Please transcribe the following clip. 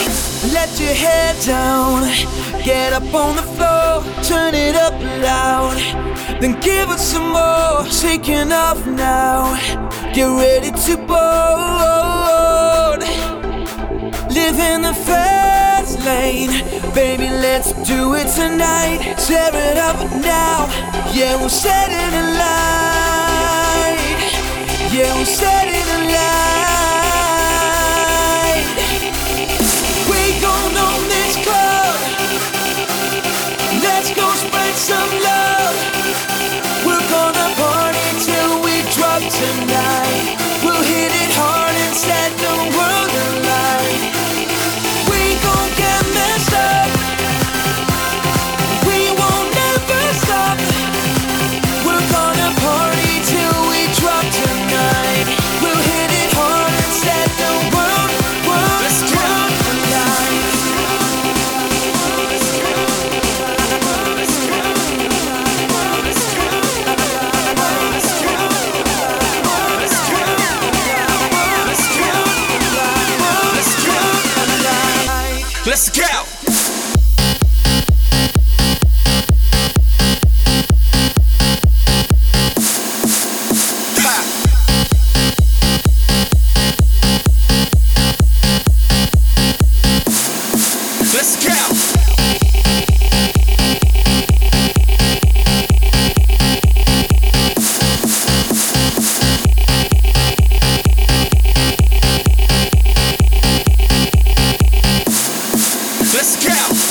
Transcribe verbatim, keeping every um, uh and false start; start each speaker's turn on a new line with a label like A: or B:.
A: Let your head down, get up on the floor, turn it up loud, then give it some more. Shaking off now, get ready to board. Live in the fast lane, baby, let's do it tonight. Tear it up now, yeah, we'll set it alight. Yeah, we'll set it alight. We gon' own this club. Let's go spread some love. We're gonna party till we drop tonight. We'll hit it hard and set the world alight. We gon' get messed up. We won't never stop. We're gonna party till we drop tonight. We'll hit it hard and set the world, world, world alight.
B: Let's go!